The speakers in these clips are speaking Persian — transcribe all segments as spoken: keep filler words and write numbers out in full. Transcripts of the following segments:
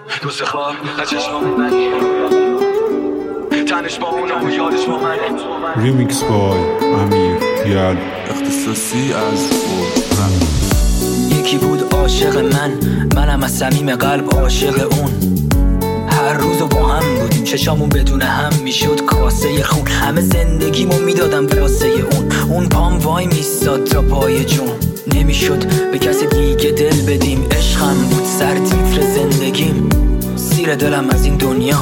دوست خواب از چشمام منی تنش با اونم و یادش با منه. ریمیکس بای امیر یاد اختصاصی از یکی بود عاشق من، منم از صمیم قلب عاشق اون. هر روزو با هم بودیم، چشامون بدون هم میشد کاسه خون. همه زندگیمو میدادم واسه اون. اون پام وای میستاد تا پای جون. نمیشد به کسی دیگه دل بدیم. عشقم بود سر تیتر زندگیم. سیر دلم از این دنیا،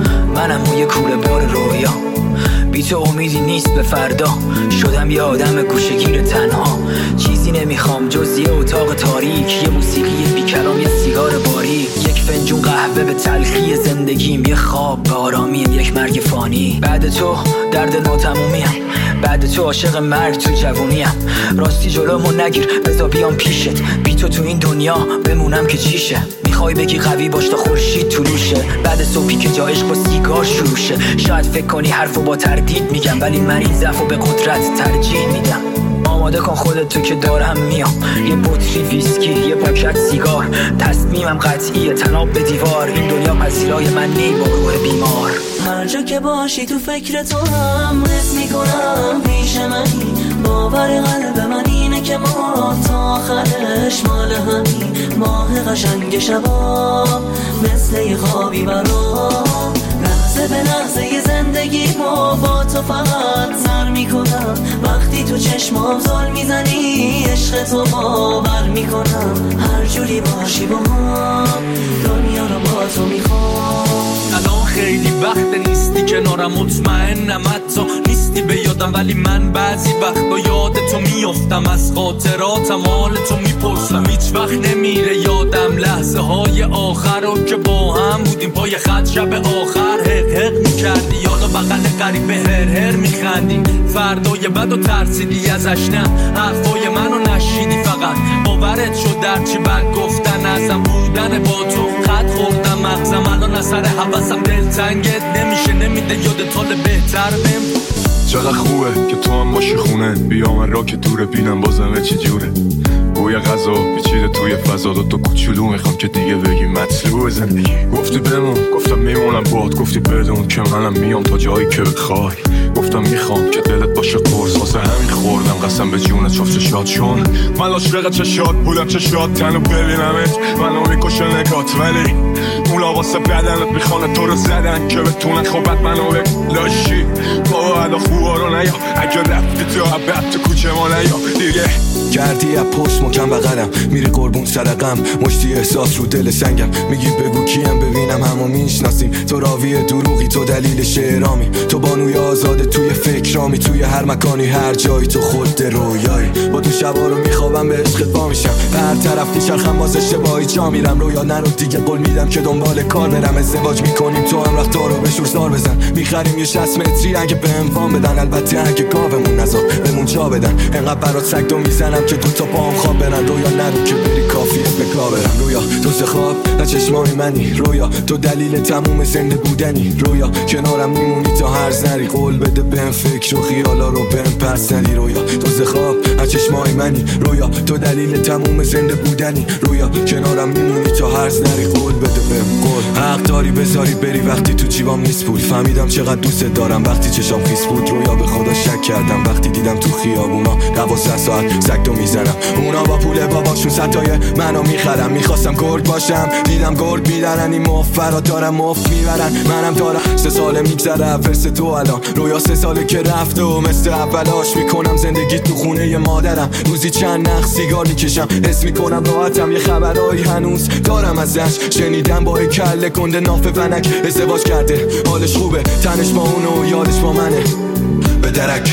منم موی کوله بار رویا. بی تو امیدی نیست به فردا. شدم یه آدم گوشه‌گیر تنها. چیزی نمیخوام جز یه اتاق تاریک، یه موسیقی بی کلام، یه سیگار باریک، یک فنجون قهوه به تلخی زندگیم، یه خواب به آرامی یک مرگ فانی. بعد تو درد ناتمومیم، بعد تو عاشق مرگ تو جوونیم. راستی جلومو نگیر بذار بیام پیشت. بی تو تو این دنیا بمونم که چیشه. میخوای بگی قوی باش تا خورشید طلوشه. بعد صبحی که جا عشق با سیگار شروع شه. شاید فکر کنی حرفو با تردید میگم، ولی من این ضعفو به قدرت ترجیح میدم. آماده کن خودت تو که دارم میام. یه بطری ویسکی، یه پاکت سیگار. تصمیمم قطعیه تناب به دیوار. این دنیا پذیرای من نی با روح بیمار. هر جا که باشی تو فکر تو هم حس میکنم پیش منی. باور قلب من اینه که ما تا آخرش مال همین. ماه قشنگ شبا مثل یه خوابی برام. لحظه به لحظه یه زندگی ما با تو فقط سر میکنم. وقتی تو چشمام زل میزنی عشق تو باور میکنم. هر جوری باشی با هم دنیا رو با تو میخوام. الان خیلی وقت نیستی کنارم، مطمئنم حتی نیستی به یادم، ولی من بعضی وقتا یاد تو میافتم. از خاطراتم حال تو میپرسم. هیچ وقت نمیره یادم لحظه های آخر رو که با هم بودیم پای خط شب آخر. حق حق میکردی یادا بغل قریبه هر هر میخندی. فردای بد و ترسیدی ازش، نه حرفای منو نشیدی. فقط باورت شد در چی بد گفتن ازم بودن با تو. خط خوردم مغزم الان اثر حواسم. دلتنگت نمیشه نمیده یادت حال بهتر بهم. چقدر خوبه که تو هم باشی خونه. بیا من را که دوره بینم بازمه چی جوره. بوی غذا پیچیده توی فضا. دو تا کوچولو میخوام که دیگه بگی مطلوب زندگی. گفتی بمون گفتم میمونم باد. گفتی بدون که منم میام تا جایی که بخوای. گفتم میخوام که دلت باشه قرص. واسه همین خوردم قسم به جونت شفت شاد. چون من عاشق چشات بودم، چشات تنو ببینمت منو میکشه نگات. ولی اونا واسه بدنت میخوانه تو رو زدن که بتونن خوبت منو بلاشی. با عدا خوبا رو نیا اگه رفتی تو عبد تو کوچه ما نیا دیگه. کردی از پشت مکم بغلم، میری قربون سرقم. مشتی احساس رو دل سنگم. میگی بگو کیم ببینم همو میشناسیم. تو راوی دروغی، تو دلیل شعرامی. تو بانوی آزاده توی فکرامی. توی هر مکانی هر جایی تو خود رویایی. با تو شبا رو میخوابم به عشقت پا میشم. هر طرف میچرخم باز اشتباهی جا میرم. رویا نرو دیگه قول میدم که دنبال کار برم. ازدواج میکنیم تو هم رفت رو به شورزار بزن. میخریم یه شصت متری اگه بهم وام بدن. البته اگه گاومون نزار بمون جا بدن. انقدر برات سگدو میزنم که دو تا پام خواب برن. رویا نرو که بری کافیه به کار برم. رویا تو خواب نه چشمای منی. رویا تو دلیل تموم زنده بودنی. رویا کنارم میمونی تا هر زنی. قول بده بهم فکر و خیالا رو بهم پس ندی. رویا تو خواب نه چشمای منی. رویا تو دلیل تموم زنده بودنی. رویا کنارم میمونی تا هر زنی. قول بده بهم قول. حق داری بذاری بری وقتی تو جیبام نیست پول. فهمیدم چقدر دوست دارم وقتی چشام خیس بود. رویا به خدا شک کردم وقتی دیدم تو خیابونا دوازده ساعت سگدو میزنم. اونا با پول باباشون ستای منو میخرم. میخواستم گرگ باشم دیدم گرگ میدارن. این مفرا دارم مفت میبرن. منم دارم سه ساله میگذره فرس تو الان. رویا سه ساله که رفته و مثل اولاش میکنم زندگی تو خونه ی مادرم. روزی چند نخ سیگار میکشم. حس میکنم راحتم. یه خبرایی هنوز دارم ازش. شنیدم با کله کنده ناف ونک ازدواج کرده. حالش خوبه تنش با اونو و یادش با منه. به درک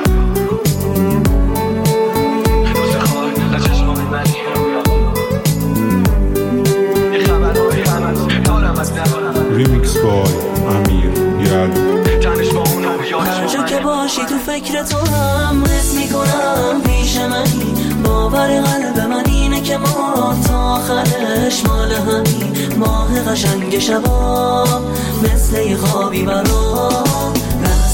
ریمیکس بای امیر یاد. هر جا که باشی تو فکر تو هم حس میکنم پیش منی. باور قلب من اینه که ما تا آخرش مال همین. ماه قشنگ شبا مثل یه خوابی برام.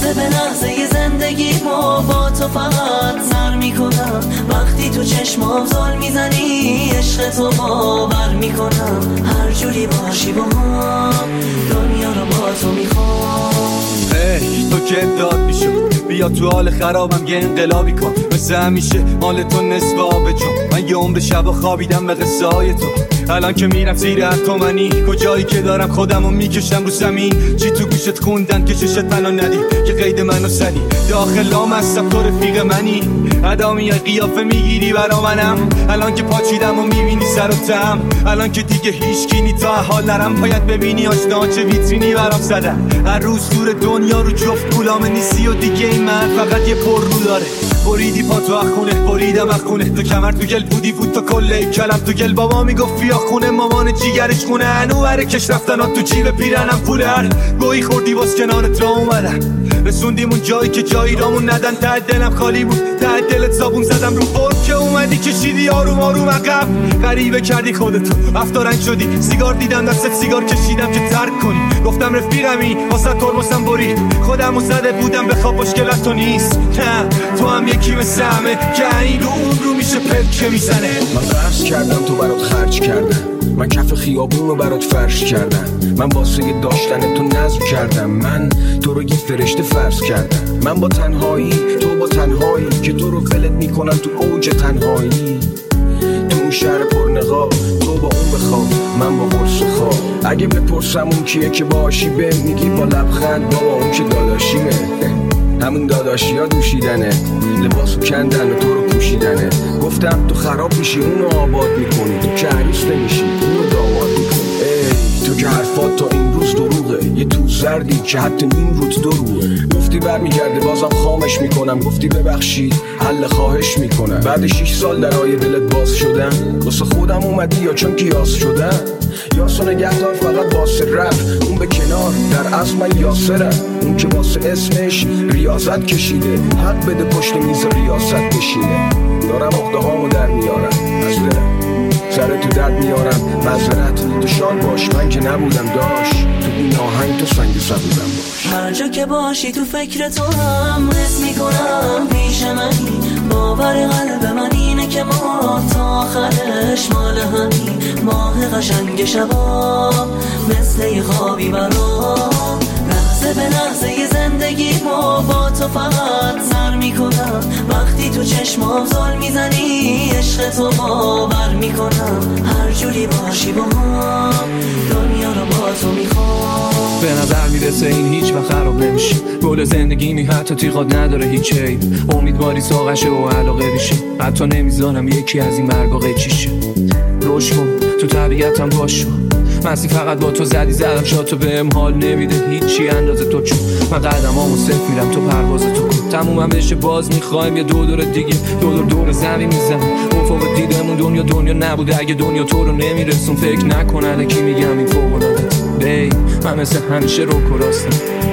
لحظه به لحظه زندگی ما با تو فقط سر میکنم. وقتی تو چشمام زل میزنی عشق تو باور میکنم. هر جوری باشی با هم دنیا رو با تو میخوام. ای تو که داد میشد بیا تو حال خرابم یه انقلابی کن. مثل همیشه مال تو نصف آب جون. من یه عمر شب خوابیدم به قصه های تو. الان که میرم زیر اتمنی کجایی که دارم خودمو میکشم رو زمین. چی تو گوشت خوندن که چشت منو ندی که قید منو سدی. داخل لام هستم تو رفیق منی. ادامی قیافه میگیری برا منم. الان که پاچیدم و میبینی سر و تم. الان که دیگه هیچ کی نی تا حال نرم. باید ببینی آشنا چه ویترینی برام زدن. هر روز دور دنیا رو جفت غلام نیستی و دیگه این من فقط یه پر رو داره. بریدی پا تو اخونه بریدم اخونه. تو کمر تو گل بودی بود تو کله کلم تو گل. بابا میگفت بیا خونه مامان جیگرش خونه. انو بره کش رفتن ها تو جیب پیرنم پوله. هر گویی خوردی باز کنارت را اومدم. رسوندیم اون جایی که جایی رامون ندن. ته دلم خالی بود ته دلت صابون زدم رو برد که اومدی کشیدی آروم آروم عقب. غریبه کردی خودتو افتارنگ شدی. سیگار دیدم دستت سیگار کشیدم که ترک کنی. گفتم رفیقمی واسه ترمسم برید. خودمو زده بودم به خواب مشکلت تو نیست. نه تو هم یکی مثل همه که این رو اون رو میشه پلکه میزنه. من قرض کردم تو برات خرج کردم. من کف خیابون رو برات فرش کردم. من واسه داشتن تو نظم کردم. من تو رو یه فرشته فرض کردم. من با تنهایی تو با تنهایی که تو رو ولت میکنم تو اوج تنهایی. تو اون شهر پرنقاب تو با اون بخواب من با قرص خواب. اگه بپرسم اون کیه که باشی به میگی با لبخند بابا اون که داداشیمه. همون داداشی ها دوشیدنه. لباسو کندن و تو رو پوشیدنه. گفتم تو خراب میشی اونو آباد میکنی. تو که عروس نمیشی اونو داماد میکنی. ای تو که حرفات تا این روز دروغه. یه تو زردی که حتی نیم روت دروغه. گفتی برمیگرده بازم خامش میکنم. گفتی ببخشید حل خواهش میکنم. بعد شیش سال درای دلت باز شدم. واسه خودم اومدی یا چون کیاس شدم. یاسو نگهدار فقط واسه رپ. اون به کنار در اصل من یاسرم. اون که واسه اسمش ریاضت کشیده. حق بده پشت میز ریاست بشینه. دارم اخده هامو در میارم از دلم. سر تو درد میارم معذرت تو شاد باش. من که نبودم داشت تو این آهنگ تو سنگ سبودم باش. هر جا که باشی تو فکر تو هم حس میکنم پیش منی. باور قلب من اینه که ما تا آخرش مال همین. ماه قشنگ شبا مثل یه خوابی برام. لحظه به لحظه زندگی ما با تو فقط سر میکنم. وقتی تو چشمام زل میزنی عشق تو باور میکنم. هر جوری باشی با هم دنیا رو با تو میخوام. به نظر میرسه این هیچ وقت خراب نمیشه. گل زندگی می حتی تیغات نداره هیچ عیب. امیدواری ساقشه و علاقه ریشه. حتی نمیذارم یکی از این مرگا قیچیشه. روش کن تو طبیعتم باش. مسی فقط با تو زدی زدم شاد. تو بهم حال نمیده هیچی اندازه تو. چون من قدمامو صرف میرم تو پرواز تو کن. تمومم بشه باز میخوایم یه دو دور دیگه. دو دور دور زمین میزنم. افق دیدمون دنیا دنیا نبوده. اگه دنیا تو رو نمیرسون فکر نکنه کی میگم این فوق العاده. بی من مثل همیشه رو کراستم.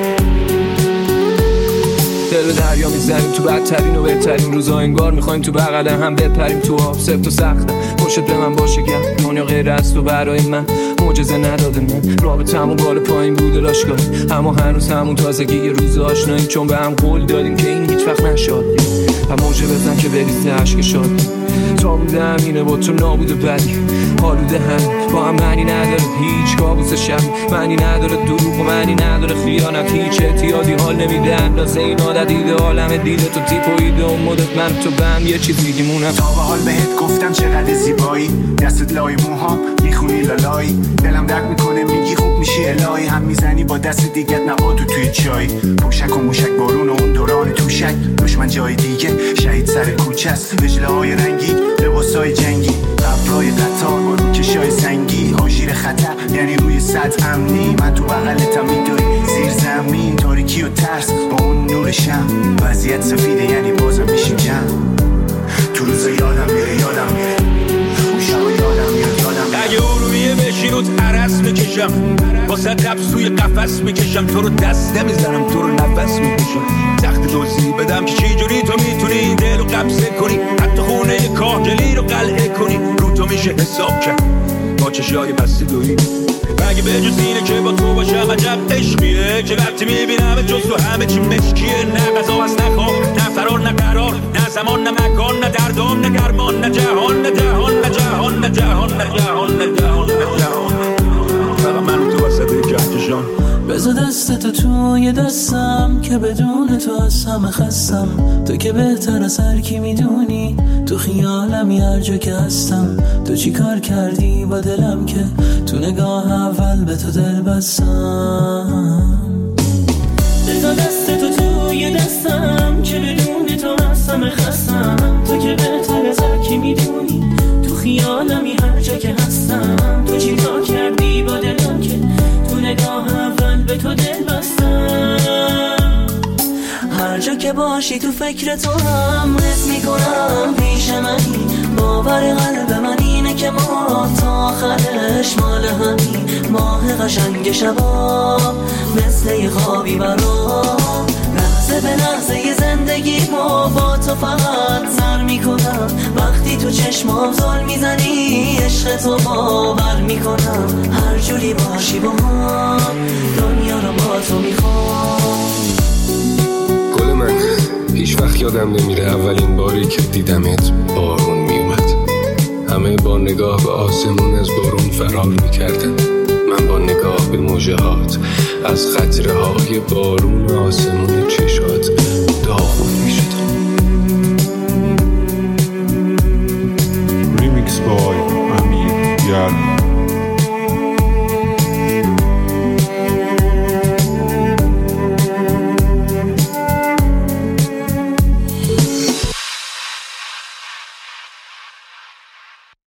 دل دریا میزنیم تو بدترین و بهترین روزا. انگار میخوایم تو بغل هم بپریم تو آب. سفت و سخته پشت به من باشه گرد. دنیا غیر است و برای من معجزه نداده. من رابطمون بالا پایین بوده راشگاهی. اما هنوز همون تازگی یه روز آشنایی. چون به هم قول دادیم که این هیچ وقت نشد. و موجه بزن که بریزه عشق شاد. تا بودم اینه با تو نابوده بدی. حالوده هم با هم معنی نداره هیچ کابوس شب. معنی نداره دروغ و معنی نداره خیانت. هیچ اعتیادی حال نمیده اندازه این عادت. دیده عالم دیده تو تیپ و ایده و مدت من تو به هم یه چیز میگیمونم. تا به حال بهت گفتم چقدر زیبایی. دستت لای موها میخونی لالایی. دلم درد میکنه میگی خوب میشی الهی. هم میزنی با دست دیگت نباتو توی چای. پوشک و موشک بارون و اون دوران توشک. دشمن جای دیگه شهید سر کوچه است. رجله های رنگی لباسای جنگی. ابرای قطار با روکشای سنگی. آژیر خطر یعنی روی سطح امنی. من تو بغلتم میدوی زیر زمین. تاریکی و ترس با اون نور شم. وضعیت سفیده یعنی بازم میشیم جمع. تو روز یادم میره یادم میره. اون شب یادم میاد یادم میره. اگه ارومیه بشینوت عرص میکشم. واسه قبض توی قفس میکشم. تو رو دست نمیزنم تو رو نفس میکشم. تخت دوزی بدم که چی جوری تو میتونی دل رو قبضه کنی. حتی خونه کاهگلی رو قلعه کنی. رو تو میشه حساب کرد با چشای بسته دویی. مگه به جز اینه که با تو باشم عجب عشقیه که وقتی میبینم جز تو همه چی مشکیه. نه غذا هست نه خواب نه فرار نه قرار نه زمان نه مکان نه دردام نه درمان نه جهان نه جهان نه جهان نه جهان نه جهان نه جهان نه جهان. فقط من تو وسط کهکشان بذار دست تو توی دستم که بدون تو از همه خستم. تو که بهتر از هر کی میدونی تو خیالم هر جا که هستم. تو چی کار کردی با دلم که تو نگاه اول به تو دل بستم. بذار دست تو توی دستم که بدون تو از همه خستم. تو که بهتر از هر کی میدونی تو خیالم هر جا که هستم. تو چی کار کردی با دلم که تو نگاه اول به تو دل بستم. هر جا که باشی تو فکر تو هم حس میکنم پیش منی. باور قلب من اینه که ما تا آخرش مال همین. ماه قشنگ شبا مثل یه خوابی برام. لحظه به لحظه یه زندگی ما با تو فقط سر میکنم. وقتی تو چشمام زل میزنی عشق تو باور میکنم. هر جوری باشی با من دنیا رو با تو میخوام. گل من هیچ وقت یادم نمیره اولین باری که دیدمت بارون میومد. همه با نگاه به آسمون از بارون فرار میکردن. من با نگاه به موجهات از قطره های بارون آسمون چشم